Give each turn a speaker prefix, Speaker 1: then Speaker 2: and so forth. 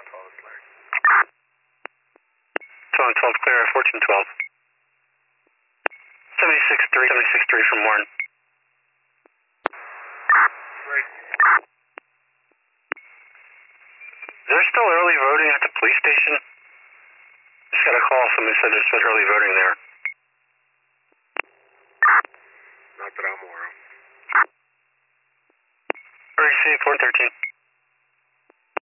Speaker 1: 12 clear, 1412. 76-3 from Warren.
Speaker 2: Great.
Speaker 1: Is there still early voting at the police station? Just got a call, somebody said there's still early voting there.
Speaker 2: Not that I'm aware of.
Speaker 1: REC 413.